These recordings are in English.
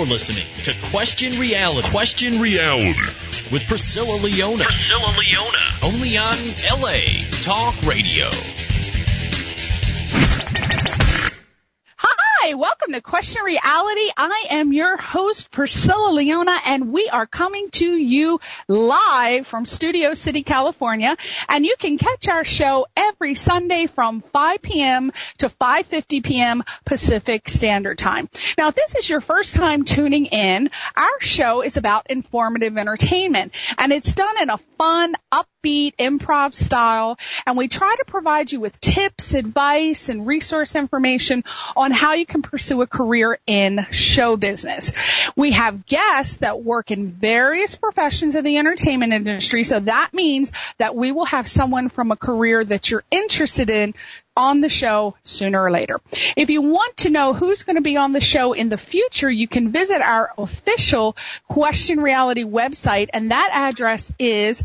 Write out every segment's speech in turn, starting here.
listening to Question Reality. Question Reality with Priscilla Leona. Only on LA Talk Radio. Hi, welcome to Question Reality. I am your host, Priscilla Leona, and we are coming to you live from Studio City, California. And you can catch our show every Sunday from 5 p.m. to 5:50 p.m. Pacific Standard Time. Now, if this is your first time tuning in, our show is about informative entertainment, and it's done in a fun, upbeat, improv style, and we try to provide you with tips, advice, and resource information on how you can pursue a career in show business. We have guests that work in various professions of the entertainment industry, so that means that we will have someone from a career that you're interested in on the show sooner or later. If you want to know who's going to be on the show in the future, you can visit our official Question Reality website, and that address is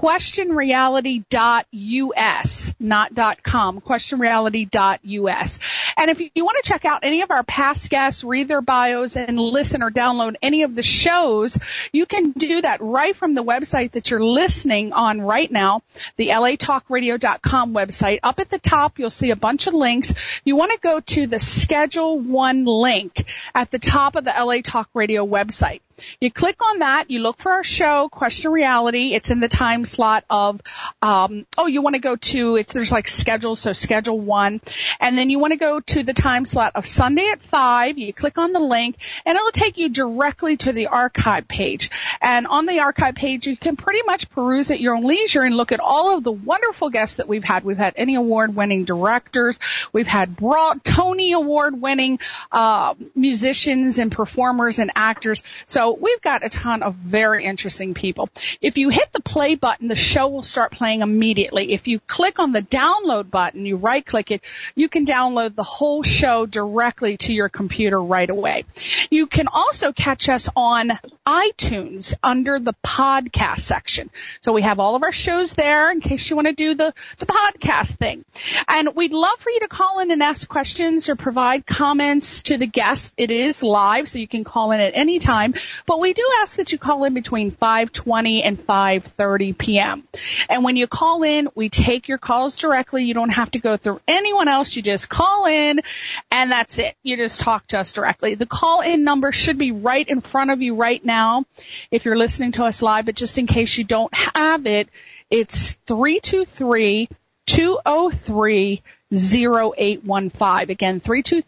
questionreality.us, not .com, questionreality.us. And if you want to check out any of our past guests, read their bios, and listen or download any of the shows, you can do that right from the website that you're listening on right now, the latalkradio.com website. Up at the top, you'll see a bunch of links. You want to go to the Schedule 1 link at the top of the LA Talk Radio website. You click on that, you look for our show, Question Reality. It's in the time slot of, you want to go to, there's like schedules, so Schedule 1. And then you want to go to the time slot of Sunday at 5. You click on the link, and it'll take you directly to the archive page. And on the archive page, you can pretty much peruse at your own leisure and look at all of the wonderful guests that we've had. We've had Emmy Award-winning directors. We've had Tony Award-winning musicians and performers and actors. So we've got a ton of very interesting people. If you hit the play button, the show will start playing immediately. If you click on the download button, you right-click it, you can download the whole show directly to your computer right away. You can also catch us on iTunes under the podcast section. So we have all of our shows there in case you want to do the podcast thing. And we'd love for you to call in and ask questions or provide comments to the guests. It is live, so you can call in at any time. But we do ask that you call in between 5:20 and 5:30 p.m. And when you call in, we take your calls directly. You don't have to go through anyone else. You just call in, and that's it. You just talk to us directly. The call-in number should be right in front of you right now if you're listening to us live. But just in case you don't have it, it's 323-203-0815. Again,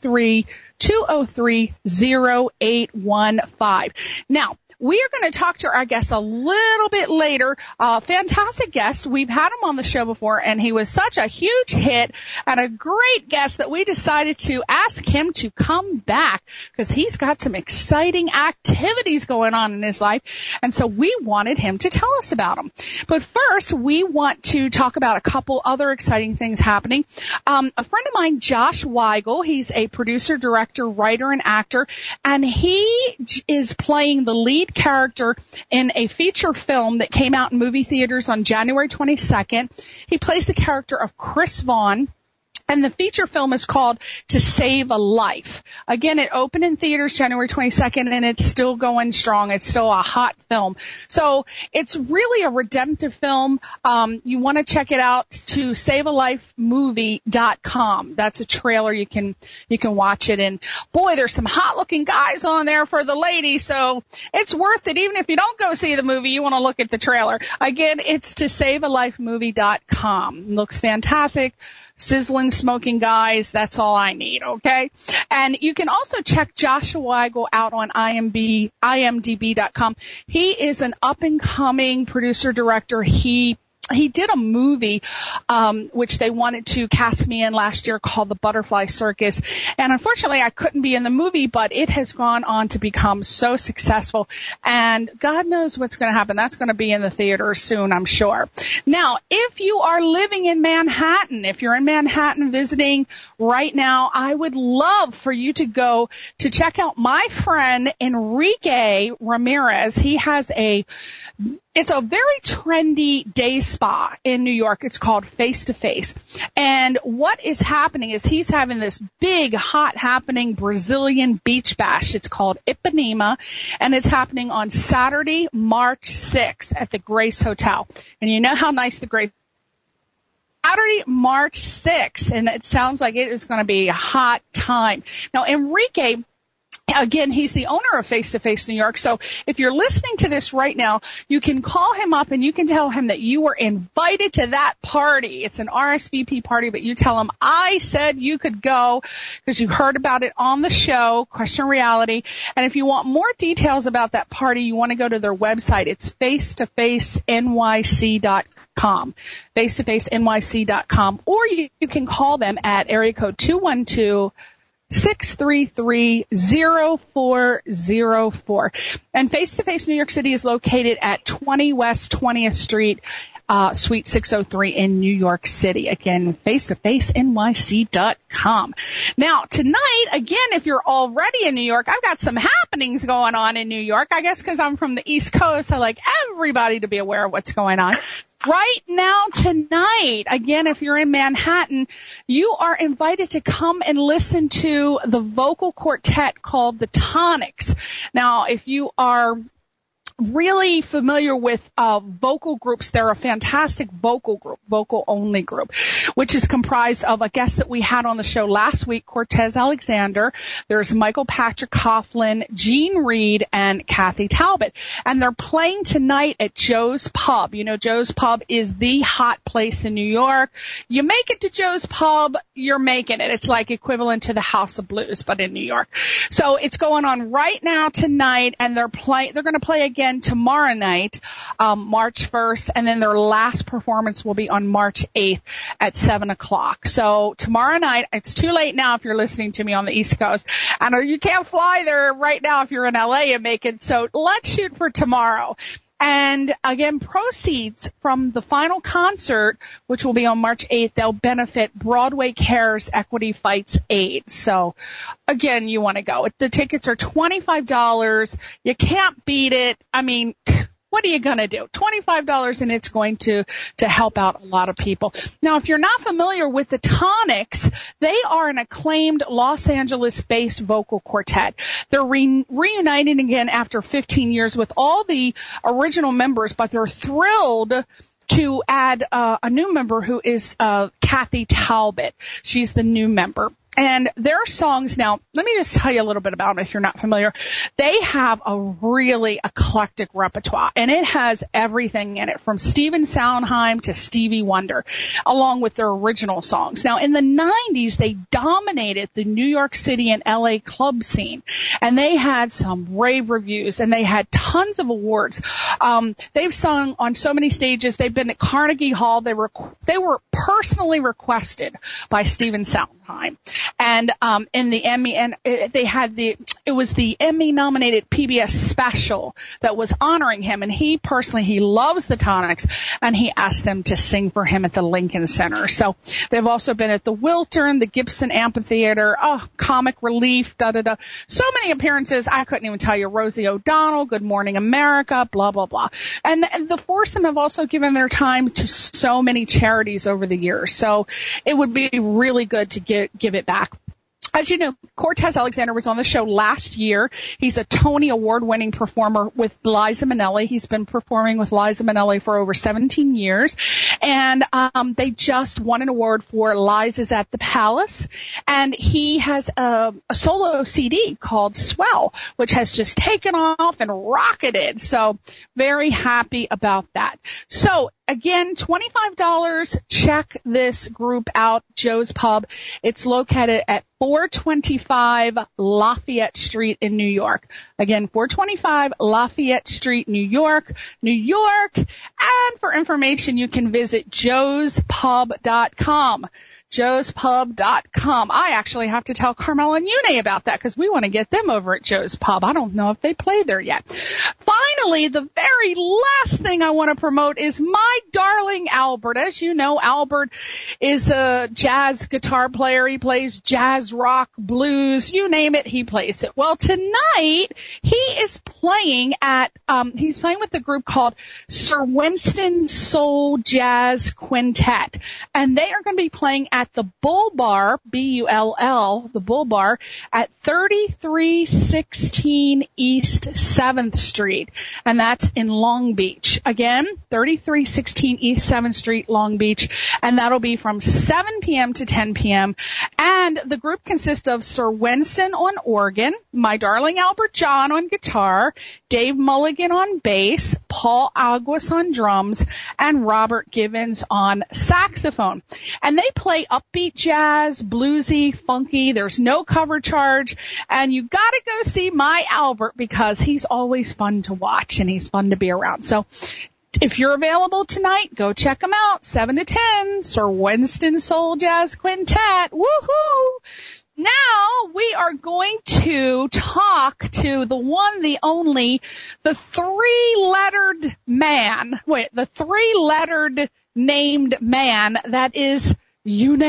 323-203-0815. Now, we are going to talk to our guest a little bit later. Fantastic guest. We've had him on the show before, and he was such a huge hit and a great guest that we decided to ask him to come back because he's got some exciting activities going on in his life, and so we wanted him to tell us about them. But first, we want to talk about a couple other exciting things happening. A friend of mine, Josh Weigel, he's a producer, director, writer, and actor, and he is playing the lead character in a feature film that came out in movie theaters on January 22nd. He plays the character of Chris Vaughn. And the feature film is called To Save a Life. Again, it opened in theaters January 22nd, and it's still going strong. It's still a hot film. So it's really a redemptive film. You want to check it out to savealifemovie.com. That's a trailer. You can watch it. And boy, there's some hot looking guys on there for the ladies. So it's worth it. Even if you don't go see the movie, you want to look at the trailer. Again, it's to savealifemovie.com. Looks fantastic. Sizzling, smoking guys, that's all I need, okay? And you can also check Joshua Weigel out on IMDb.com. He is an up-and-coming producer-director. He did a movie, which they wanted to cast me in last year called The Butterfly Circus. And unfortunately, I couldn't be in the movie, but it has gone on to become so successful. And God knows what's going to happen. That's going to be in the theater soon, I'm sure. Now, if you are living in Manhattan, if you're in Manhattan visiting right now, I would love for you to go to check out my friend Enrique Ramirez. He has a It's a very trendy day spa in New York. It's called Face to Face. And what is happening is he's having this big, hot happening Brazilian beach bash. It's called Ipanema, and it's happening on Saturday, March 6th at the Grace Hotel. And you know how nice the Grace Saturday, March 6th, and it sounds like it is going to be a hot time. Now, Enrique, again, he's the owner of Face to Face New York. So if you're listening to this right now, you can call him up and you can tell him that you were invited to that party. It's an RSVP party, but you tell him I said you could go because you heard about it on the show, Question Reality. And if you want more details about that party, you want to go to their website. It's facetofacenyc.com, facetofacenyc.com, or you can call them at area code 212-633-0404. And Face to Face New York City is located at 20 West 20th Street, Suite 603 in New York City. Again, facetofacenyc.com. Now, tonight, again, if you're already in New York, I've got some happenings going on in New York. I guess because I'm from the East Coast, I like everybody to be aware of what's going on. Right now, tonight, again, if you're in Manhattan, you are invited to come and listen to the vocal quartet called the Tonics. Now, if you are really familiar with vocal groups, they're a fantastic vocal group, vocal only group, which is comprised of a guest that we had on the show last week, Cortez Alexander. There's Michael Patrick Coughlin, Gene Reed, and Kathy Talbot. And they're playing tonight at Joe's Pub. You know, Joe's Pub is the hot place in New York. You make it to Joe's Pub, you're making it. It's like equivalent to the House of Blues, but in New York. So it's going on right now tonight, and they're going to play again tomorrow night, March 1st, and then their last performance will be on March 8th at 7 o'clock. So tomorrow night, it's too late now if you're listening to me on the East Coast. I know you can't fly there right now if you're in LA and make it, so let's shoot for tomorrow. And again, proceeds from the final concert, which will be on March 8th, they'll benefit Broadway Cares Equity Fights Aid. So again, you want to go. The tickets are $25. You can't beat it. I mean, what are you going to do? $25, and it's going to help out a lot of people. Now, if you're not familiar with the Tonics, they are an acclaimed Los Angeles-based vocal quartet. They're reuniting again after 15 years with all the original members, but they're thrilled to add a new member who is Kathy Talbot. She's the new member. And their songs now, let me just tell you a little bit about them if you're not familiar. They have a really eclectic repertoire, and it has everything in it from Stephen Sondheim to Stevie Wonder, along with their original songs. Now, in the 90s, they dominated the New York City and LA club scene, and they had some rave reviews, and they had tons of awards. They've sung on so many stages. They've been at Carnegie Hall. They were personally requested by Stephen Sondheim. And in the Emmy, and it was the Emmy nominated PBS special that was honoring him, and he loves the Tonics, and he asked them to sing for him at the Lincoln Center. So they've also been at the Wiltern, the Gibson Amphitheater, Comic Relief, so many appearances I couldn't even tell you. Rosie O'Donnell, Good Morning America, blah blah blah. And the foursome have also given their time to so many charities over the years. So it would be really good to give it back. As you know, Cortez Alexander was on the show last year. He's a Tony Award-winning performer with Liza Minnelli. He's been performing with Liza Minnelli for over 17 years. And they just won an award for Liza's at the Palace. And he has a solo CD called Swell, which has just taken off and rocketed. So very happy about that. So again, $25. Check this group out, Joe's Pub. It's located at 425 Lafayette Street in New York. Again, 425 Lafayette Street, New York, New York. And for information, you can visit joespub.com. joespub.com. I actually have to tell Carmel and Une about that because we want to get them over at Joe's Pub. I don't know if they play there yet. Finally, the very last thing I want to promote is my darling Albert. As you know, Albert is a jazz guitar player. He plays jazz, rock, blues, you name it, he plays it. Well, tonight he is playing at, he's playing with a group called Sir Winston Soul Jazz Quintet. And they are going to be playing at the Bull Bar, B-U-L-L, the Bull Bar, at 3316 East 7th Street. And that's in Long Beach. Again, 3316 East 7th Street, Long Beach. And that'll be from 7 p.m. to 10 p.m. And the group consists of Sir Winston on organ, my darling Albert John on guitar, Dave Mulligan on bass, Paul Aguas on drums, and Robert Givens on saxophone. And they play upbeat jazz, bluesy, funky. There's no cover charge. And you gotta go see my Albert because he's always fun to watch and he's fun to be around. So if you're available tonight, go check them out. 7 to 10, Sir Winston Soul Jazz Quintet. Woohoo! Now we are going to talk to the one, the only, the three-lettered named man that is Une.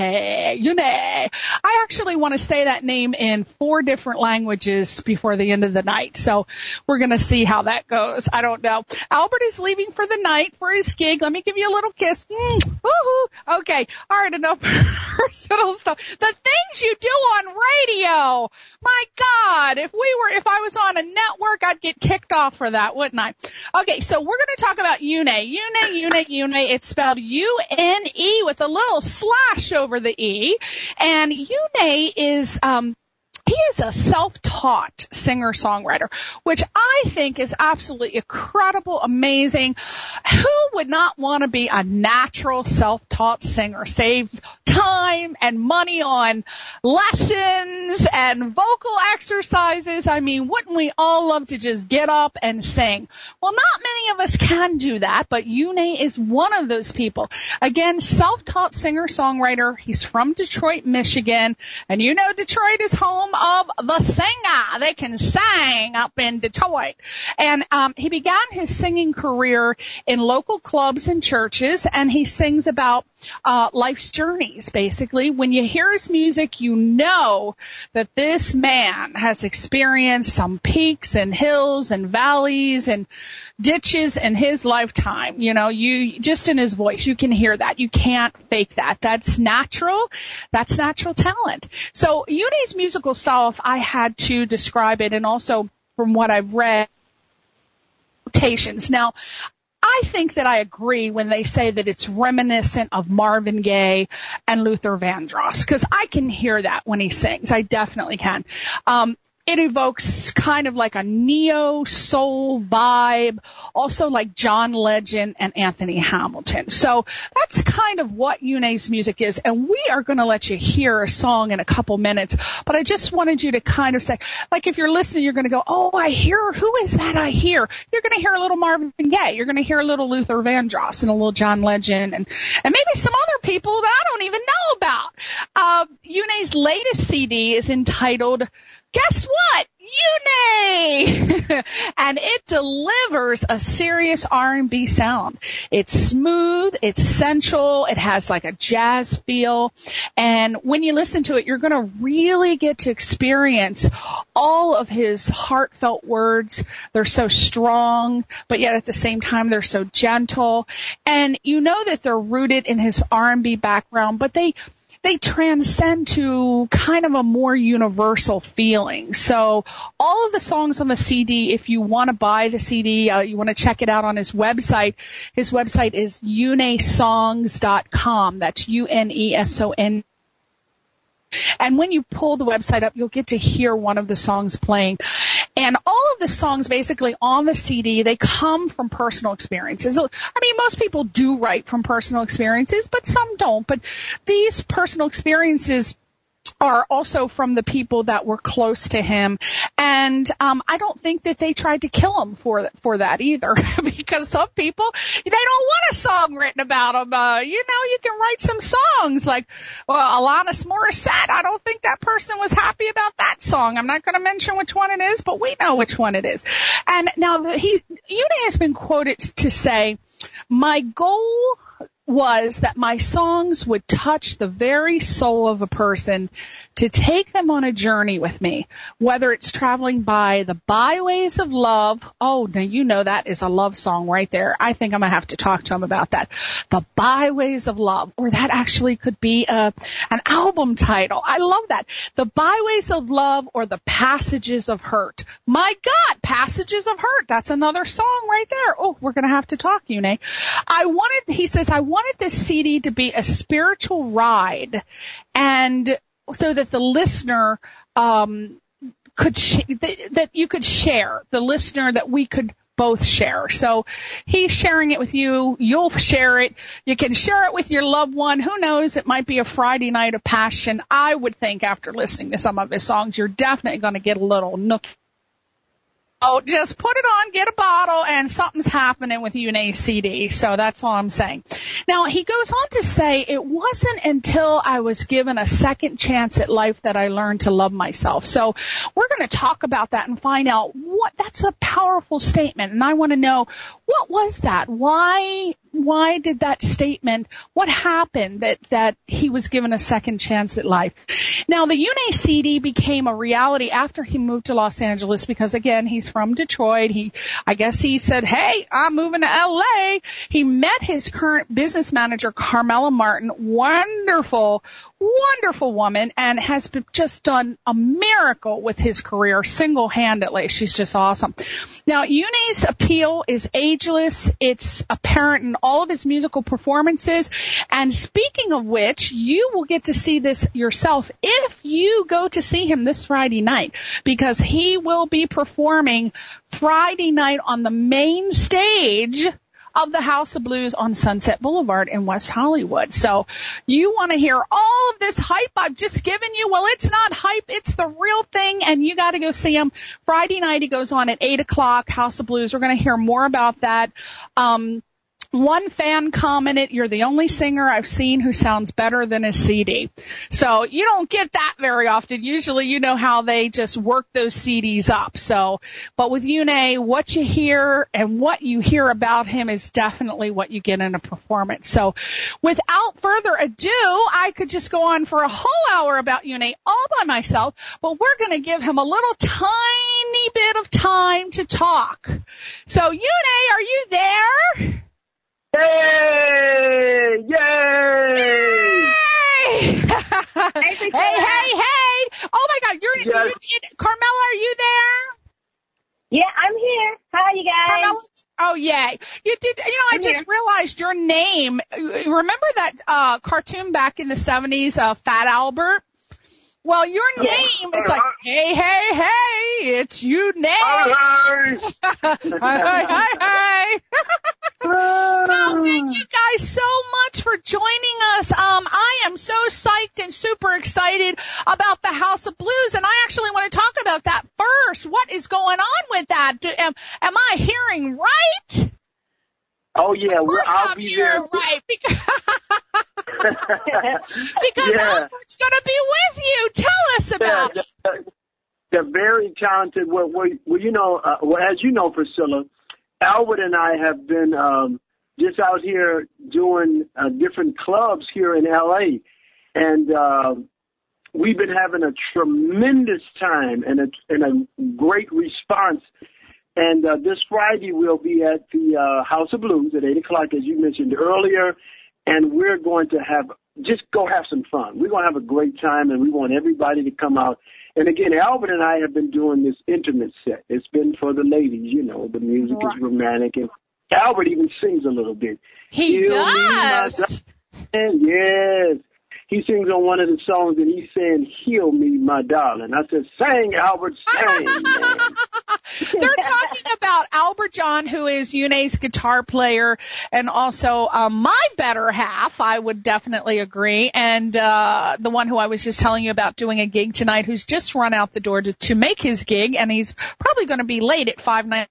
I actually want to say that name in 4 different languages before the end of the night. So we're going to see how that goes. I don't know. Albert is leaving for the night for his gig. Let me give you a little kiss. Woohoo. Okay. All right. Enough personal stuff. The things you do on radio. My God. If I was on a network, I'd get kicked off for that, wouldn't I? Okay. So we're going to talk about Une. Une. It's spelled U-N-E with a little slash over the E. And Une is, he is a self-taught singer-songwriter, which I think is absolutely incredible, amazing. Who would not want to be a natural self-taught singer? Save time and money on lessons and vocal exercises. I mean, wouldn't we all love to just get up and sing? Well, not many of us can do that, but Une is one of those people. Again, self-taught singer-songwriter. He's from Detroit, Michigan, and you know Detroit is home of the singer. They can sing up in Detroit. And he began his singing career in local clubs and churches, and he sings about life's journeys, basically. When you hear his music, you know that this man has experienced some peaks and hills and valleys and ditches in his lifetime. You know, you just in his voice, you can hear that. You can't fake that. That's natural. That's natural talent. So Une's musical style, if I had to describe it, and also from what I've read, notations. Now, I think that I agree when they say that it's reminiscent of Marvin Gaye and Luther Vandross, because I can hear that when he sings. I definitely can. It evokes kind of like a neo-soul vibe, also like John Legend and Anthony Hamilton. So that's kind of what Une's music is, and we are going to let you hear a song in a couple minutes, but I just wanted you to kind of say, like if you're listening, you're going to go, oh, I hear, who is that I hear? You're going to hear a little Marvin Gaye, you're going to hear a little Luther Vandross and a little John Legend, and maybe some other people that I don't even know about. Une's latest CD is entitled, guess what? Une! And it delivers a serious R&B sound. It's smooth, it's sensual, it has like a jazz feel, and when you listen to it, you're going to really get to experience all of his heartfelt words. They're so strong, but yet at the same time, they're so gentle, and you know that they're rooted in his R&B background, but they transcend to kind of a more universal feeling. So all of the songs on the CD, if you want to buy the CD, you want to check it out on his website. His website is unesongs.com. That's UNESON. And when you pull the website up, you'll get to hear one of the songs playing. And all of the songs basically on the CD, they come from personal experiences. I mean, most people do write from personal experiences, but some don't. But these personal experiences are also from the people that were close to him. And I don't think that they tried to kill him for that either, because some people, they don't want a song written about them. You can write some songs like, Alanis Morissette. I don't think that person was happy about that song. I'm not going to mention which one it is, but we know which one it is. And now Une has been quoted to say, "My goal was that my songs would touch the very soul of a person, to take them on a journey with me, whether it's traveling by the byways of love." Oh, now that is a love song right there. I think I'm going to have to talk to him about that. The byways of love, or that actually could be an album title. I love that. The byways of love, or the passages of hurt. My God, passages of hurt. That's another song right there. Oh, we're going to have to talk, Une. He says, I wanted this CD to be a spiritual ride, and so that the listener that you could share, the listener, that we could both share. So he's sharing it with you. You'll share it. You can share it with your loved one. Who knows? It might be a Friday night of passion. I would think after listening to some of his songs, you're definitely going to get a little nookie. Oh, just put it on, get a bottle, and something's happening with Une's CD. So that's all I'm saying. Now, he goes on to say, it wasn't until I was given a second chance at life that I learned to love myself. So we're going to talk about that and find out that's a powerful statement. And I want to know, what was that? Why did that statement, what happened that he was given a second chance at life? Now, the Une CD became a reality after he moved to Los Angeles, because, again, he's from Detroit. I guess he said, hey, I'm moving to L.A. He met his current business manager, Carmela Martin, wonderful woman, and has just done a miracle with his career single-handedly. She's just awesome. Now, Une's appeal is ageless. It's apparent in all of his musical performances. And speaking of which, you will get to see this yourself if you go to see him this Friday night, because he will be performing Friday night on the main stage of the House of Blues on Sunset Boulevard in West Hollywood. So you want to hear all of this hype I've just given you? Well, it's not hype. It's the real thing, and you got to go see him. Friday night he goes on at 8 o'clock, House of Blues. We're going to hear more about that. One fan commented, "You're the only singer I've seen who sounds better than his CD." So you don't get that very often. Usually, you know how they just work those CDs up. So, but with Une, what you hear and what you hear about him is definitely what you get in a performance. So without further ado, I could just go on for a whole hour about Une all by myself, but we're going to give him a little tiny bit of time to talk. So Une, are you there? Hey! Yay! Hey! Hey! Oh my God, you're Carmela, are you there? Yeah, I'm here. Hi, you guys. Carmela? Oh, yay. I just realized your name. Remember that cartoon back in the 70s, Fat Albert? Well, your name is like, hey, it's Une. Hey. Well, thank you guys so much for joining us. I am so psyched and super excited about the House of Blues, and I actually want to talk about that first. What is going on with that? Am I hearing right? Oh, yeah. I'll be there. Right. Because Albert's going to be with you. Tell us about it. They're very talented. Well, as you know, Priscilla, Albert and I have been just out here doing different clubs here in L.A., and we've been having a tremendous time and a great response. And this Friday we'll be at the House of Blues at 8 o'clock, as you mentioned earlier, and we're going to have some fun. We're going to have a great time, and we want everybody to come out. And again, Albert and I have been doing this intimate set. It's been for the ladies, the music is romantic, and Albert even sings a little bit. He does. Yes. He sings on one of the songs, and he's saying, "Heal me, my darling." I said, "Sing, Albert, sing." They're talking about Albert John, who is Yune's guitar player, and also my better half, I would definitely agree, and the one who I was just telling you about doing a gig tonight, who's just run out the door to make his gig, and he's probably going to be late at 5:09.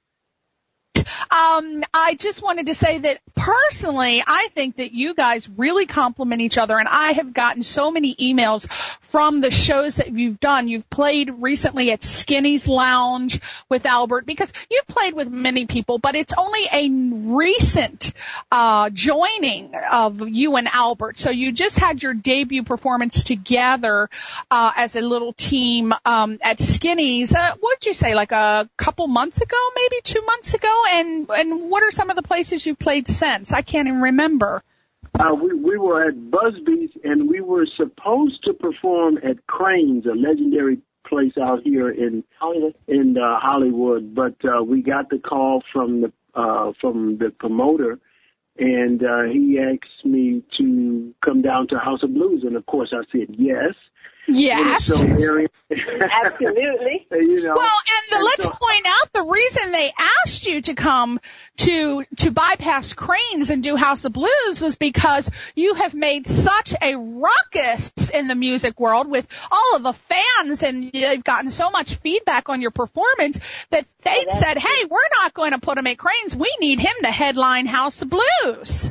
I just wanted to say that personally, I think that you guys really complement each other, and I have gotten so many emails from the shows that you've done. You've played recently at Skinny's Lounge with Albert, because you've played with many people, but it's only a recent joining of you and Albert. So you just had your debut performance together as a little team at Skinny's. What would you say, like a couple months ago, maybe 2 months ago? And what are some of the places you've played since? I can't even remember. We were at Busby's, and we were supposed to perform at Crane's, a legendary place out here in Hollywood. But we got the call from the promoter, and he asked me to come down to House of Blues, and of course I said yes. Yes. So very, Absolutely. Well, and let's point out the reason they asked you to come to bypass Cranes and do House of Blues was because you have made such a ruckus in the music world with all of the fans, and they've gotten so much feedback on your performance that they said, hey, we're not going to put him at Cranes. We need him to headline House of Blues.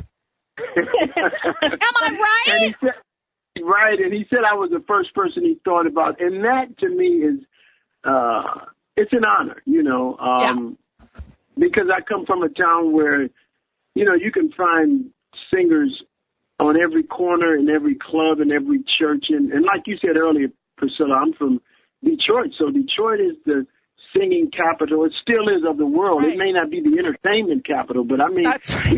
Am I right? Right, and he said I was the first person he thought about, and that to me is, it's an honor, because I come from a town where, you can find singers on every corner, in every club, in every church, and like you said earlier, Priscilla, I'm from Detroit, so Detroit is the singing capital. It still is of the world. Right. It may not be the entertainment capital, but I mean, right.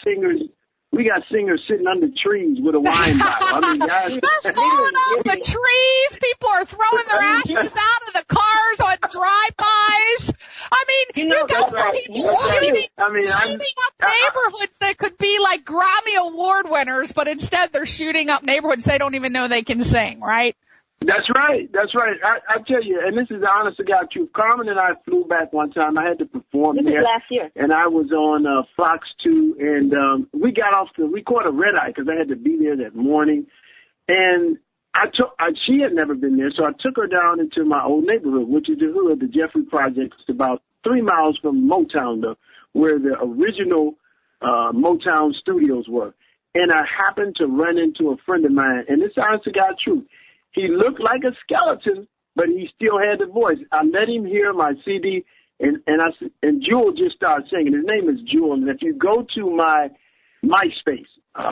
We got singers sitting under trees with a wine bottle. I mean, guys, they're falling off the trees. People are throwing their asses out of the cars on drive-bys. I mean, you got some people shooting up neighborhoods that could be like Grammy Award winners, but instead they're shooting up neighborhoods they don't even know they can sing, right? That's right. I tell you, and this is the honest to God truth. Carmen and I flew back one time. I had to perform there. This was last year. And I was on Fox 2, and we caught a red eye because I had to be there that morning. And she had never been there, so I took her down into my old neighborhood, which is the hood, the Jeffrey Projects. It's about 3 miles from Motown, where the original Motown studios were. And I happened to run into a friend of mine, and this is honest to God truth. He looked like a skeleton, but he still had the voice. I let him hear my CD, and Jewel just started singing. His name is Jewel, and if you go to my MySpace,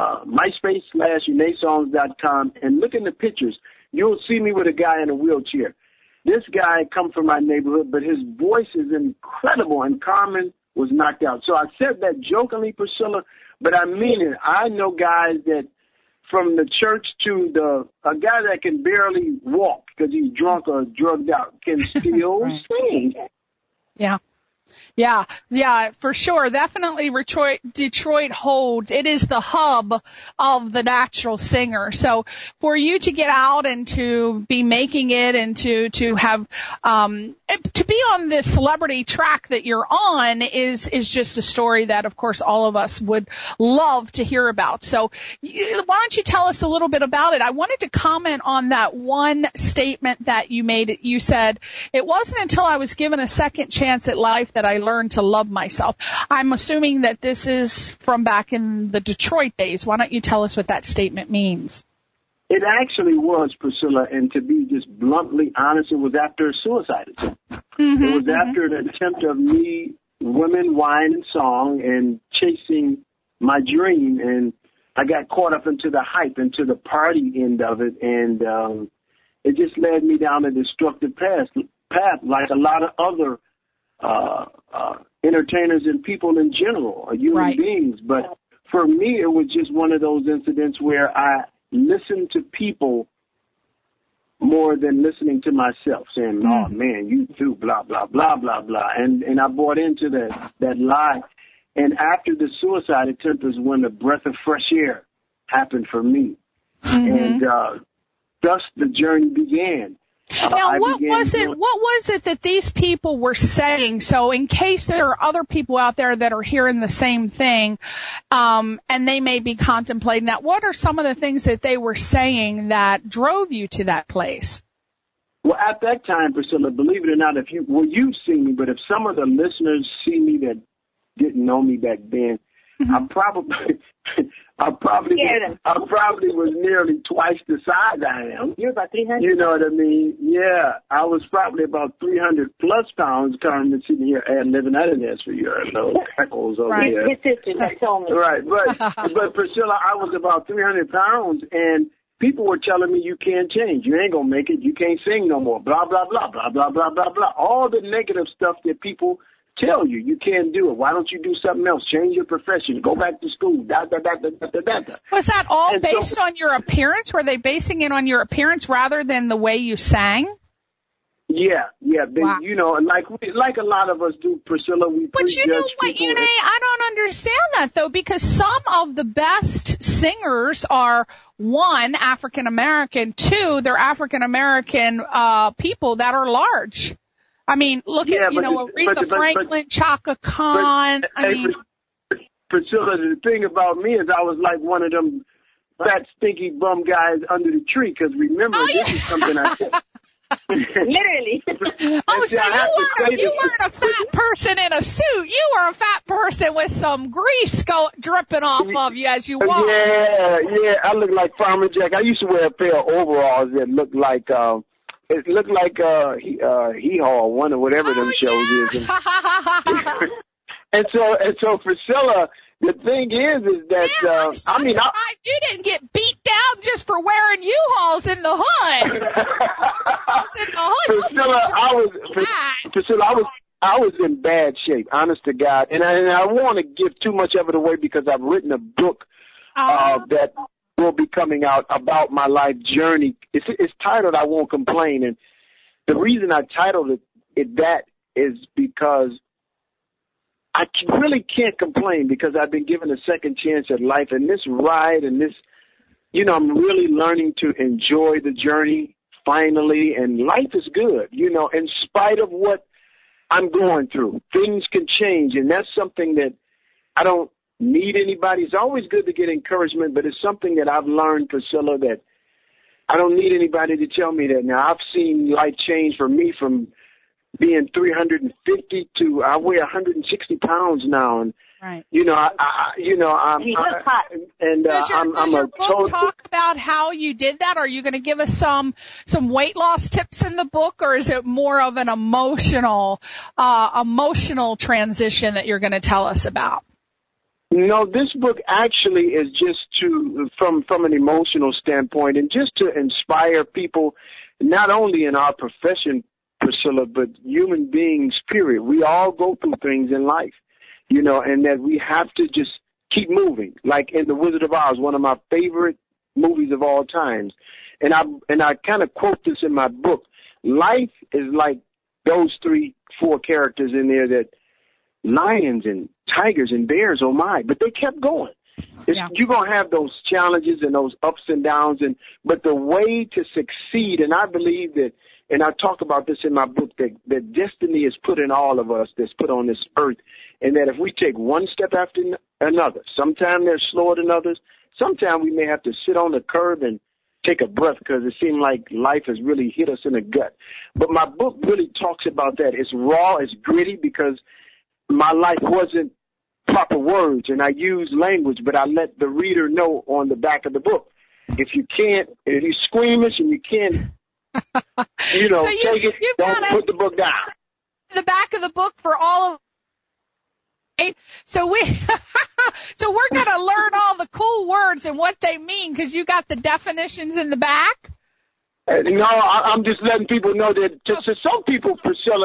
MySpace/YuneSongs.com, and look in the pictures, you'll see me with a guy in a wheelchair. This guy come from my neighborhood, but his voice is incredible, and Carmen was knocked out. So I said that jokingly, Priscilla, but I mean it. I know guys that, from the church to a guy that can barely walk because he's drunk or drugged out, can still sing. Yeah, for sure. Definitely Detroit holds. It is the hub of the natural singer. So for you to get out and to be making it and to have, to be on this celebrity track that you're on is just a story that, of course, all of us would love to hear about. So why don't you tell us a little bit about it? I wanted to comment on that one statement that you made. You said, it wasn't until I was given a second chance at life that I learned to love myself. I'm assuming that this is from back in the Detroit days. Why don't you tell us what that statement means? It actually was, Priscilla, and to be just bluntly honest, it was after a suicide attempt. It was after an attempt of me, women, wine, and song, and chasing my dream, and I got caught up into the hype, into the party end of it, and it just led me down a destructive path like a lot of other entertainers and people in general, human beings. But for me, it was just one of those incidents where I listened to people more than listening to myself, saying, oh, man, you too, blah, blah, blah, blah, blah. And I bought into that lie. And after the suicide attempt is when a breath of fresh air happened for me. And thus the journey began. Now, what was it that these people were saying? So in case there are other people out there that are hearing the same thing, and they may be contemplating that, what are some of the things that they were saying that drove you to that place? Well, at that time, Priscilla, believe it or not, you've seen me, but if some of the listeners see me that didn't know me back then, mm-hmm. I probably was nearly twice the size I am. You're about 300? You know what I mean? Yeah. I was probably about 300 plus pounds coming sitting here and living out in this for you. Little freckles over right. there. His sister told me. Right. But Priscilla, I was about 300 pounds, and people were telling me you can't change. You ain't going to make it. You can't sing no more. Blah, blah, blah, blah, blah, blah, blah, blah. All the negative stuff that people tell you. You can't do it. Why don't you do something else? Change your profession. Go back to school. Was that all based on your appearance? Were they basing it on your appearance rather than the way you sang? Yeah. Wow. You know, like a lot of us do, Priscilla. But you know what, Une? I don't understand that, though, because some of the best singers are, one, African American, two, they're African American people that are large. I mean, look at, Aretha Franklin, Chaka Khan. Priscilla, the thing about me is I was like one of them fat, stinky bum guys under the tree, because remember, this is something I said. Literally. Oh, so you weren't a fat person in a suit. You were a fat person with some grease dripping off of you as you walked. Yeah. I look like Farmer Jack. I used to wear a pair of overalls that looked like Hee-Haw, one or whatever them shows is. And so Priscilla, the thing is that you didn't get beat down just for wearing U-Hauls in the hood. Priscilla, I was in bad shape, honest to God, and I want to give too much of it away because I've written a book that will be coming out about my life journey. It's titled "I Won't Complain," and the reason I titled it that is because I really can't complain, because I've been given a second chance at life, and this ride and this, I'm really learning to enjoy the journey finally, and life is good, in spite of what I'm going through. Things can change, and that's something that I don't need anybody. It's always good to get encouragement, but it's something that I've learned, Priscilla, that I don't need anybody to tell me that. Now, I've seen life change for me from being 350 to I weigh 160 pounds now, and right. He looks hot. Does your book talk about how you did that? Are you going to give us some weight loss tips in the book, or is it more of an emotional transition that you're going to tell us about? No, this book actually is just from an emotional standpoint, and just to inspire people, not only in our profession, Priscilla, but human beings, period. We all go through things in life, and that we have to just keep moving. Like in The Wizard of Oz, one of my favorite movies of all times. And I kind of quote this in my book. Life is like those 3-4 characters in there, that lions and tigers and bears, oh my, but they kept going. You're going to have those challenges and those ups and downs, but the way to succeed, and I believe that, and I talk about this in my book, that destiny is put in all of us, that's put on this earth, and that if we take one step after another, sometimes they're slower than others, sometimes we may have to sit on the curb and take a breath, because it seems like life has really hit us in the gut. But my book really talks about that. It's raw, it's gritty, because my life wasn't proper words, and I use language, but I let the reader know on the back of the book. If you're squeamish and you can't, take it, don't put the book down. The back of the book for all of it. So we're going to learn all the cool words and what they mean, because you got the definitions in the back. No, I'm just letting people know that to some people, Priscilla,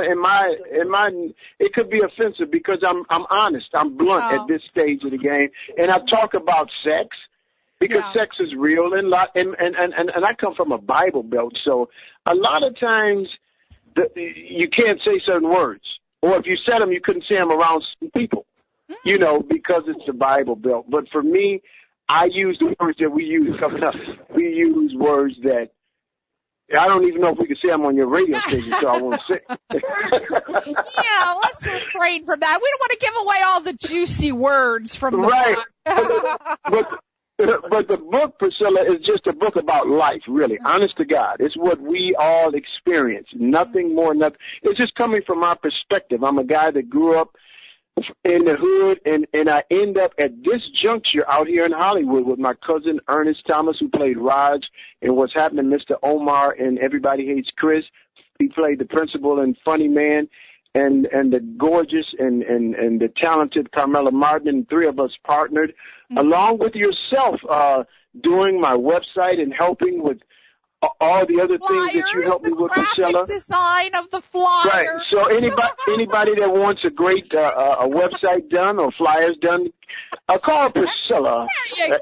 it could be offensive, because I'm honest, I'm blunt at this stage of the game, and I talk about sex, because sex is real, and I come from a Bible belt, so a lot of times you can't say certain words, or if you said them, you couldn't say them around some people, because it's the Bible belt. But for me, I use the words that we use coming up. We use words that I don't even know if we can say I'm on your radio station, so I won't say. Yeah, let's refrain from that. We don't want to give away all the juicy words from the right. book. But the book, Priscilla, is just a book about life, really. Honest to God. It's what we all experience. Nothing more, nothing. It's just coming from my perspective. I'm a guy that grew up in the hood, and I end up at this juncture out here in Hollywood with my cousin Ernest Thomas, who played Raj in What's Happening, Mr. Omar, and Everybody Hates Chris. He played the principal in Funny Man, and the gorgeous and the talented Carmela Martin, and three of us partnered, along with yourself, doing my website and helping with all the other flyers, things that you helped me with, Priscilla. Design of the flyers. Right. So anybody that wants a great a website done or flyers done, call Priscilla at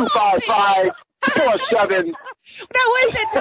255-47. No, is it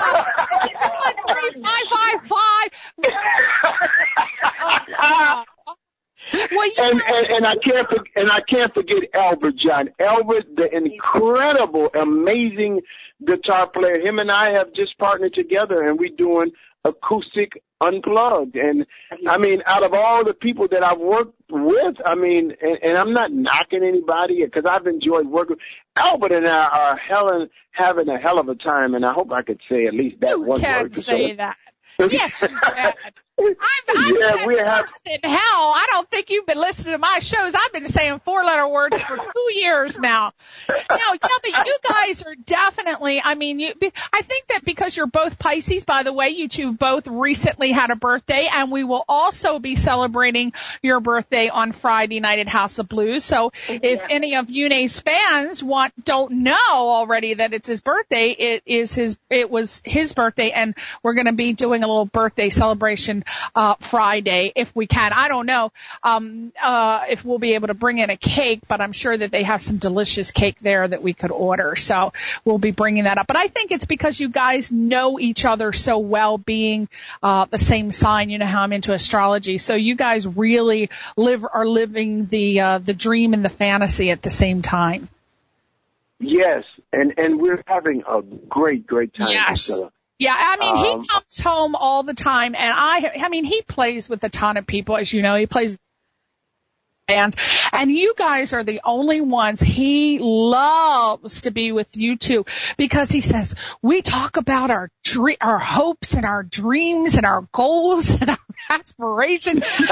213-555? Well, and I can't forget Albert John. Albert, the incredible, amazing guitar player. Him and I have just partnered together, and we're doing acoustic unplugged. And I mean, out of all the people that I've worked with, I mean, and I'm not knocking anybody because I've enjoyed working. Albert and I are having a hell of a time, and I hope I could say at least that one word. You can say that. Yes, you can. I've said worse than hell. I don't think you've been listening to my shows. I've been saying 4-letter words for 2 years now. But you guys are definitely, I mean, I think that because you're both Pisces, by the way, you two both recently had a birthday, and we will also be celebrating your birthday on Friday night at House of Blues. So if any of Yune's fans don't know already that it's his birthday, it was his birthday, and we're going to be doing a little birthday celebration Friday, if we can. I don't know if we'll be able to bring in a cake, but I'm sure that they have some delicious cake there that we could order. So we'll be bringing that up. But I think it's because you guys know each other so well, being the same sign. You know how I'm into astrology. So you guys really are living the dream and the fantasy at the same time. Yes, and we're having a great time. Yes. Yeah, I mean, he comes home all the time, and I mean, he plays with a ton of people, as you know. He plays bands, and you guys are the only ones. He loves to be with you two because he says we talk about our hopes and our dreams and our goals and our aspirations, and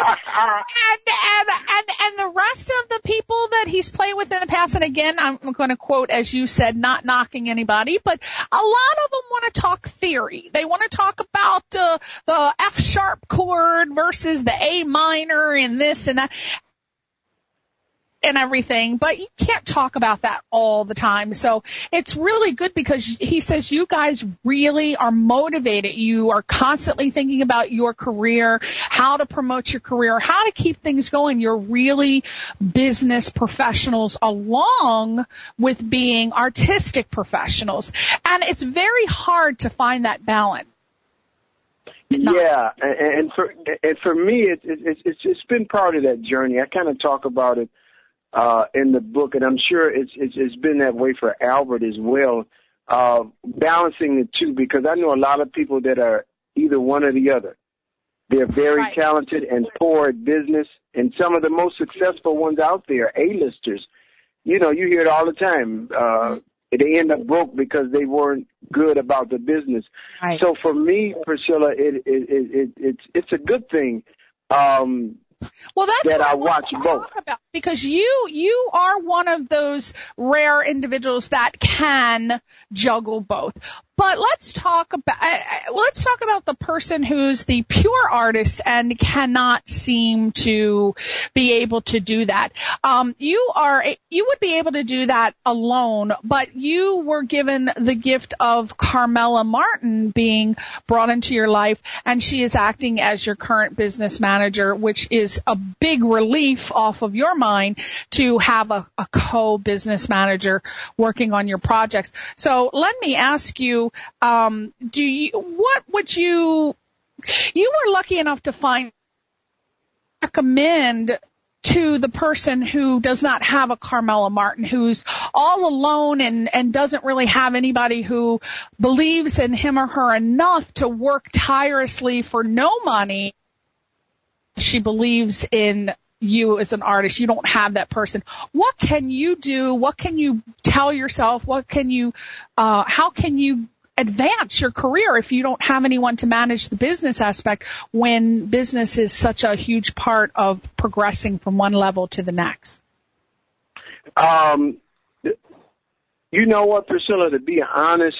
the rest of the people that he's played with in the past. And again, I'm going to quote, as you said, not knocking anybody, but a lot of them want to talk theory. They want to talk about the F sharp chord versus the A minor and this and that and everything, but you can't talk about that all the time. So it's really good because he says you guys really are motivated. You are constantly thinking about your career, how to promote your career, how to keep things going. You're really business professionals along with being artistic professionals. And it's very hard to find that balance. Yeah, and for me, it's been part of that journey. I kind of talk about it in the book, and I'm sure it's been that way for Albert as well, balancing the two, because I know a lot of people that are either one or the other. They're very talented and poor at business, and some of the most successful ones out there, A-listers, you know, you hear it all the time. They end up broke because they weren't good about the business. Right. So for me, Priscilla, it's a good thing. Well, that's that what I watch both. About, because you are one of those rare individuals that can juggle both. But let's talk about the person who's the pure artist and cannot seem to be able to do that. You would be able to do that alone, but you were given the gift of Carmela Martin being brought into your life, and she is acting as your current business manager, which is a big relief off of your mind to have a co-business manager working on your projects. So let me ask you, you were lucky enough to recommend to the person who does not have a Carmela Martin, who's all alone and doesn't really have anybody who believes in him or her enough to work tirelessly for no money? She believes in you as an artist. You don't have that person. What can you do? What can you tell yourself? What can you, how can you advance your career if you don't have anyone to manage the business aspect when business is such a huge part of progressing from one level to the next? You know what, Priscilla, to be honest,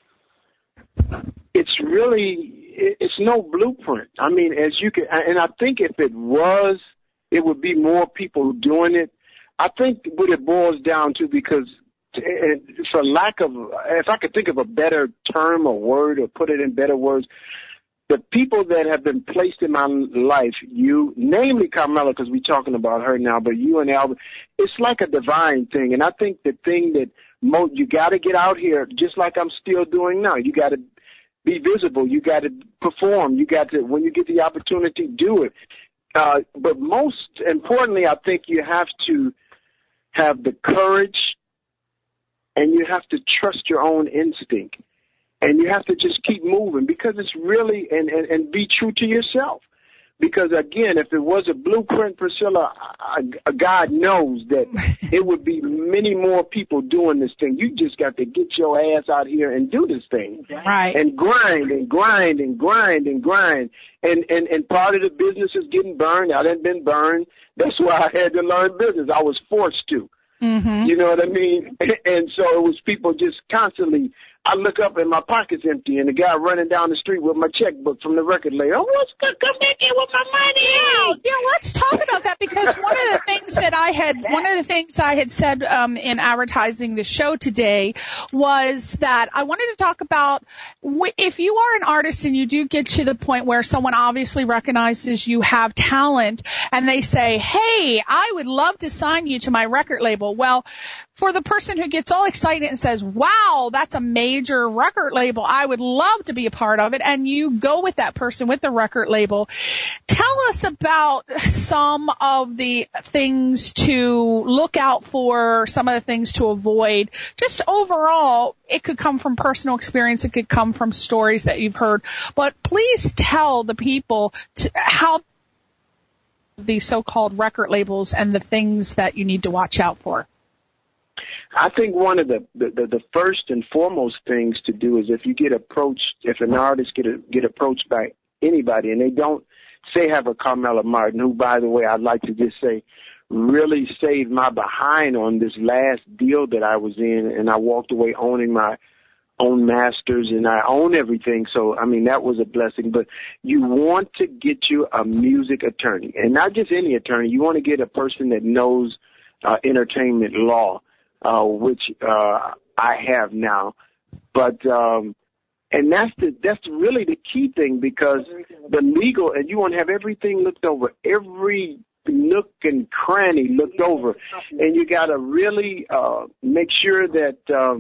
it's no blueprint. I mean, as you can, and I think if it was, it would be more people doing it. I think what it boils down to, because for lack of, if I could think of a better term or word or put it in better words, the people that have been placed in my life, you, namely Carmela, because we're talking about her now, but you and Albert, it's like a divine thing. And I think the thing that you got to get out here, just like I'm still doing now. You got to be visible. You got to perform. You got to, when you get the opportunity, do it. But most importantly, I think you have to have the courage and you have to trust your own instinct. And you have to just keep moving, because it's really, and be true to yourself. Because, again, if it was a blueprint, Priscilla, God knows that it would be many more people doing this thing. You just got to get your ass out here and do this thing. Right. And grind and grind and grind and grind. And part of the business is getting burned. I done been burned. That's why I had to learn business. I was forced to. Mm-hmm. You know what I mean? And so it was people just constantly, I look up and my pocket's empty, and the guy running down the street with my checkbook from the record label. Oh, what's going to come back in with my money? Yeah, let's talk about that, because one of the things I had said in advertising the show today was that I wanted to talk about, if you are an artist and you do get to the point where someone obviously recognizes you have talent and they say, hey, I would love to sign you to my record label. Well, for the person who gets all excited and says, wow, that's a major record label, I would love to be a part of it, and you go with that person with the record label, tell us about some of the things to look out for, some of the things to avoid. Just overall, it could come from personal experience, it could come from stories that you've heard, but please tell the people how these so-called record labels and the things that you need to watch out for. I think one of the first and foremost things to do is, if you get approached, if an artist get approached by anybody and they don't say have a Carmela Martin, who, by the way, I'd like to just say really saved my behind on this last deal that I was in, and I walked away owning my own masters and I own everything. So, I mean, that was a blessing. But you want to get you a music attorney, and not just any attorney. You want to get a person that knows entertainment law. Which I have now, but and that's really the key thing, because the legal, and you want to have everything looked over, every nook and cranny looked over, and you got to really make sure that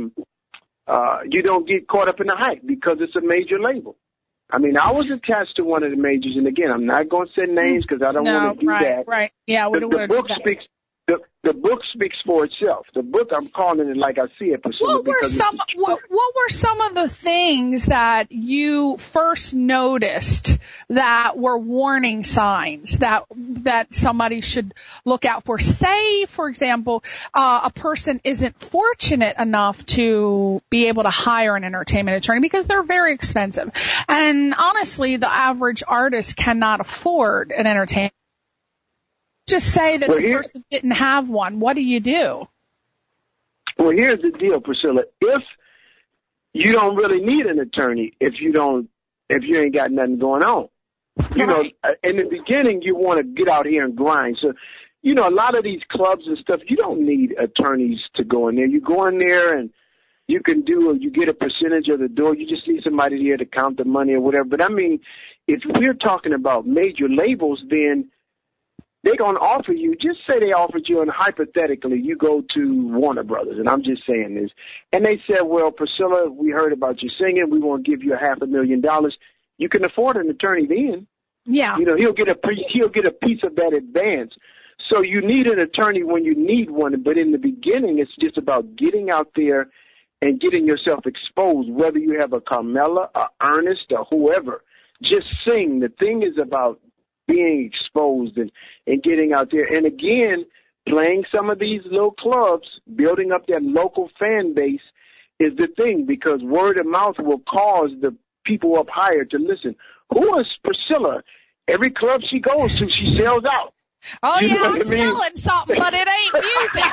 you don't get caught up in the hype, because it's a major label. I mean, I was attached to one of the majors, and again, I'm not going to say names because I don't want to do that. Right, yeah, we don't want to do that. The book speaks for itself. The book, I'm calling it like I see it. What were some of the things that you first noticed that were warning signs that somebody should look out for? Say, for example, a person isn't fortunate enough to be able to hire an entertainment attorney because they're very expensive. And honestly, the average artist cannot afford an entertainment. Just say that the person didn't have one. What do you do? Well, here's the deal, Priscilla. If you don't really need an attorney, if you ain't got nothing going on, you know, in the beginning, you want to get out here and grind. So, you know, a lot of these clubs and stuff, you don't need attorneys to go in there. You go in there and you get a percentage of the door. You just need somebody there to count the money or whatever. But I mean, if we're talking about major labels, then they're going to offer you, just say they offered you, and hypothetically, you go to Warner Brothers, and I'm just saying this, and they said, well, Priscilla, we heard about you singing. We want to give you $500,000. You can afford an attorney then. Yeah. You know, he'll get a piece of that advance. So you need an attorney when you need one, but in the beginning, it's just about getting out there and getting yourself exposed, whether you have a Carmela, a Ernest, or whoever. Just sing. The thing is about being exposed and getting out there. And again, playing some of these little clubs, building up that local fan base is the thing, because word of mouth will cause the people up higher to listen. Who is Priscilla? Every club she goes to, she sells out. Oh, you know I'm selling something, but it ain't music.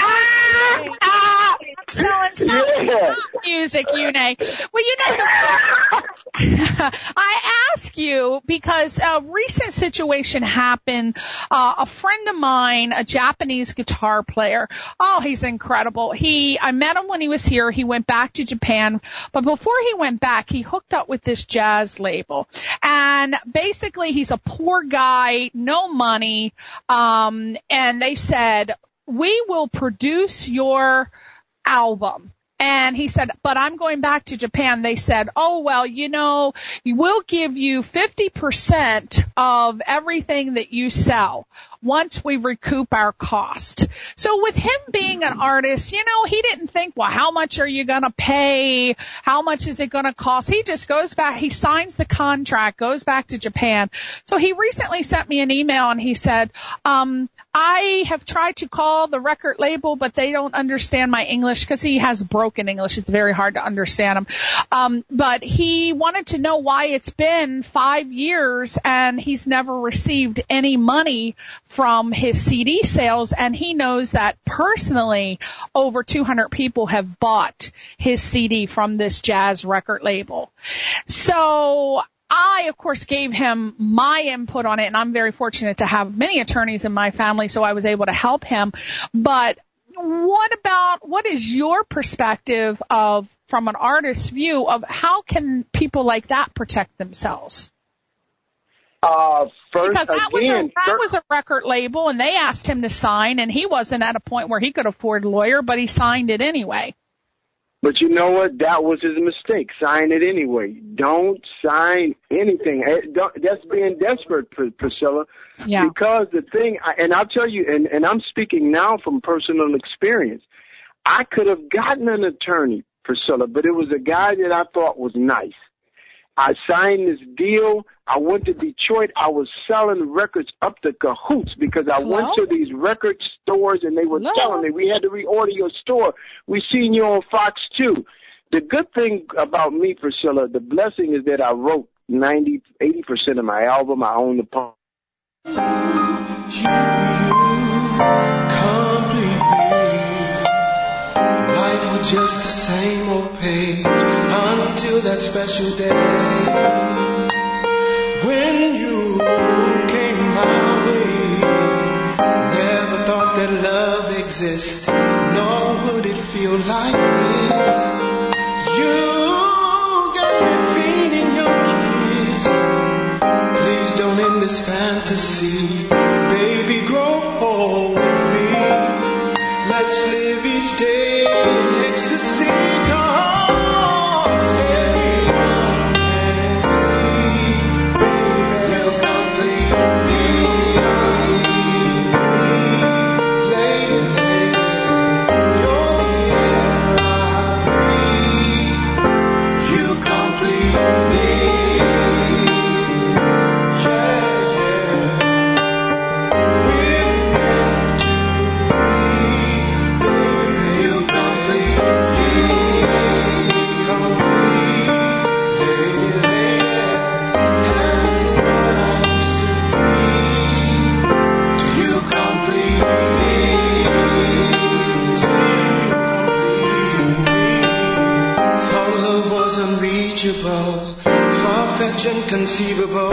I'm selling something, not music, Une. Well, you know, I ask you because a recent situation happened. A friend of mine, a Japanese guitar player, he's incredible. I met him when he was here. He went back to Japan, but before he went back, he hooked up with this jazz label. And basically, he's a poor guy, no money. And they said, we will produce your album. And he said, but I'm going back to Japan. They said, oh, well, you know, we'll give you 50% of everything that you sell once we recoup our cost. So with him being an artist, you know, he didn't think, well, how much are you going to pay? How much is it going to cost? He just goes back. He signs the contract, goes back to Japan. So he recently sent me an email and he said, I have tried to call the record label, but they don't understand my English because he has broken English. It's very hard to understand him. But he wanted to know why it's been 5 years and he's never received any money from his CD sales. And he knows that personally over 200 people have bought his CD from this jazz record label. So I, of course, gave him my input on it, and I'm very fortunate to have many attorneys in my family, so I was able to help him. But what is your perspective from an artist's view of how can people like that protect themselves? Because that was a record label, and they asked him to sign, and he wasn't at a point where he could afford a lawyer, but he signed it anyway. But you know what? That was his mistake. Sign it anyway. Don't sign anything. That's being desperate, Priscilla. Yeah. Because the thing, and I'll tell you, and I'm speaking now from personal experience, I could have gotten an attorney, Priscilla, but it was a guy that I thought was nice. I signed this deal. I went to Detroit. I was selling records up to cahoots because I went to these record stores and they were telling me, we had to reorder your store. We seen you on Fox 2. The good thing about me, Priscilla, the blessing is that I wrote 80% of my album. I own the part. Life was just the same old page until that special day when you came my way. Never thought that love exists, nor would it feel like this. You got me feeling your kiss. Please don't end this fantasy. Baby, grow old with me. Let's live each day in ecstasy. Cause every fantasy, baby, will complete me. Lately, you're here I breathe. You complete me. Yeah, yeah. We're meant to be. Baby, you complete me. Complete, lady. Heaven's what I used to be. Do you complete me? Do you complete me? Thought love was unreachable, far-fetched and conceivable.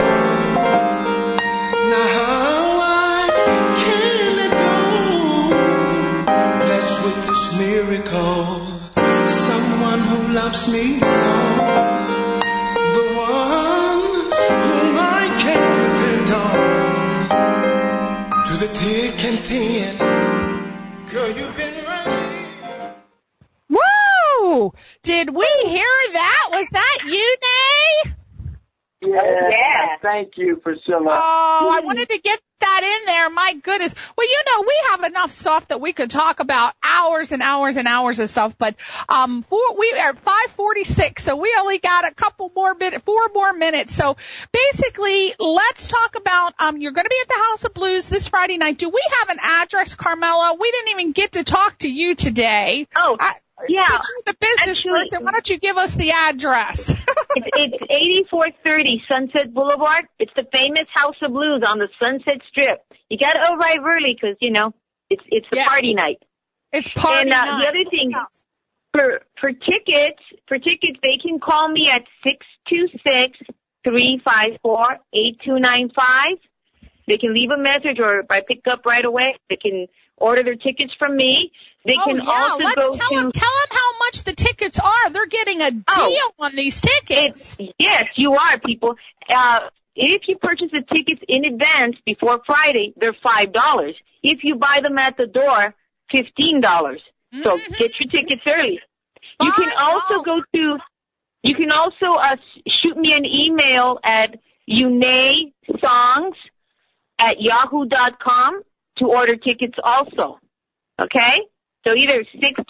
Now how I can't let go. Blessed with this miracle, someone who loves me so. The one whom I can depend on. Through the thick and thin, girl, you've been right. Woo! Did we hear that? Was that you, Nay? Yeah. Thank you, Priscilla. Oh, I wanted to get that in there. My goodness. Well, we have enough stuff that we could talk about hours and hours and hours of stuff, but we are at 5:46, so we only got a couple more minutes, 4 more minutes. So basically, let's talk about you're going to be at the House of Blues this Friday night. Do we have an address, Carmela? We didn't even get to talk to you today. Oh, yeah. Since you're the business person, why don't you give us the address? It's 8430 Sunset Boulevard. It's the famous House of Blues on the Sunset Strip. You got to arrive early because, it's the party night. It's party night. And the other thing, for tickets, they can call me at 626-354-8295. They can leave a message or if I pick up right away, they can order their tickets from me. They can also go tell them how much the tickets are. They're getting a deal on these tickets. Yes, you are, people. If you purchase the tickets in advance before Friday, they're $5. If you buy them at the door, $15. So get your tickets early. You can also shoot me an email at unasongs@yahoo.com to order tickets also. Okay? So either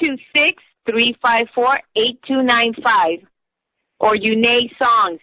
626-354-8295 or Unay Songs,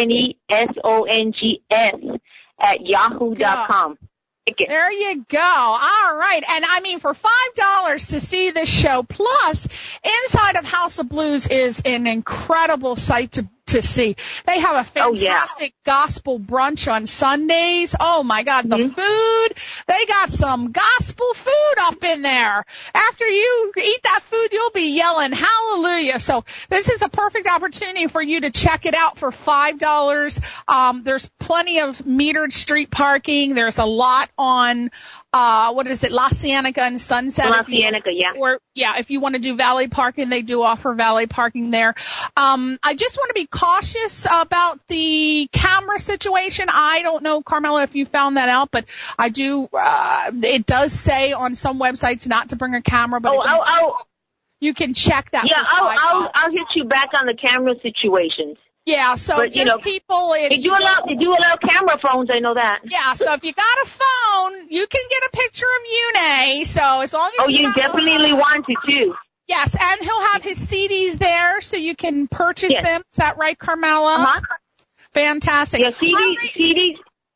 UNESONGS @yahoo.com. There you go. All right. And for $5 to see this show, plus inside of House of Blues is an incredible sight to see. They have a fantastic gospel brunch on Sundays. Oh my God, the food. They got some gospel food up in there. After you eat that food, you'll be yelling hallelujah. So this is a perfect opportunity for you to check it out for $5. There's plenty of metered street parking. There's a lot on La Cienega and Sunset. La Cienega, yeah. If you want to do valet parking, they do offer valet parking there. I just want to be cautious about the camera situation. I don't know, Carmela, if you found that out, but I do, it does say on some websites not to bring a camera, but you can check that. Yeah, I'll hit you back on the camera situations. Yeah, so people... They do allow camera phones, I know that. Yeah, so if you got a phone, you can get a picture of Unay, so as long as you definitely want to, too. Yes, and he'll have his CDs there, so you can purchase them. Is that right, Carmela? Uh-huh. Fantastic. Yeah, CDs.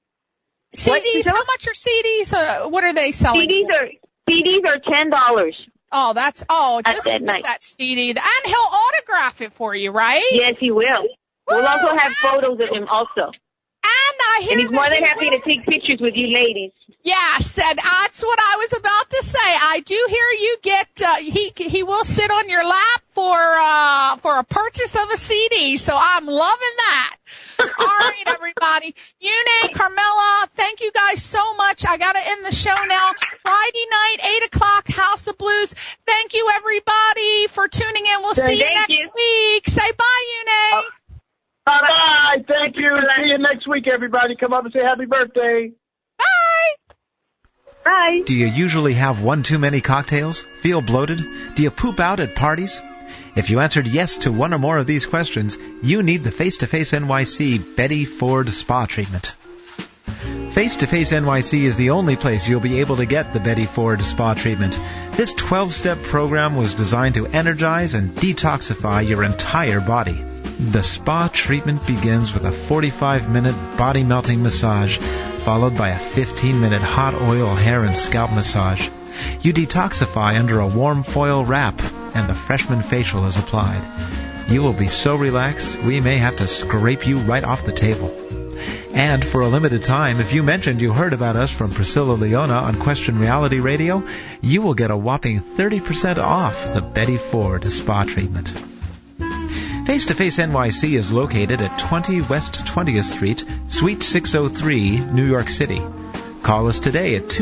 CDs, how much are CDs? What are they selling? CDs are $10. Oh, just that CD. And he'll autograph it for you, right? Yes, he will. We'll also have photos of him also. And he's more than happy to take pictures with you ladies. Yes, and that's what I was about to say. I do hear you get, he will sit on your lap for a purchase of a CD, so I'm loving that. All right, everybody. Unay, Carmela, thank you guys so much. I gotta end the show now. Friday night, 8 o'clock, House of Blues. Thank you, everybody, for tuning in. We'll see you next week. Say bye, Unay. Bye-bye. Thank you. See you next week, everybody. Come up and say happy birthday. Bye. Bye. Do you usually have one too many cocktails? Feel bloated? Do you poop out at parties? If you answered yes to one or more of these questions, you need the Face-to-Face NYC Betty Ford Spa Treatment. Face-to-Face NYC is the only place you'll be able to get the Betty Ford Spa Treatment. This 12-step program was designed to energize and detoxify your entire body. The spa treatment begins with a 45-minute body-melting massage, followed by a 15-minute hot oil hair and scalp massage. You detoxify under a warm foil wrap, and the freshman facial is applied. You will be so relaxed, we may have to scrape you right off the table. And for a limited time, if you mentioned you heard about us from Priscilla Leona on Question Reality Radio, you will get a whopping 30% off the Betty Ford Spa Treatment. Face-to-Face NYC is located at 20 West 20th Street, Suite 603, New York City. Call us today at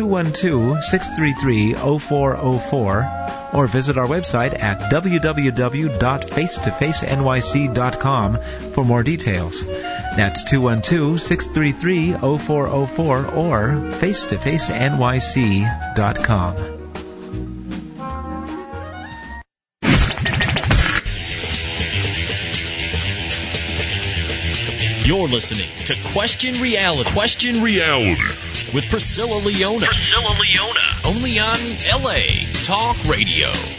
212-633-0404 or visit our website at www.facetofaceny.com for more details. That's 212-633-0404 or facetofaceny.com. You're listening to Question Reality. Question Reality with Priscilla Leona. Only on LA Talk Radio.